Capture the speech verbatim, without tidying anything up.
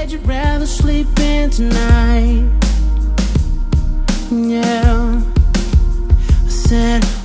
bed you'd rather sleep in tonight. Yeah, I said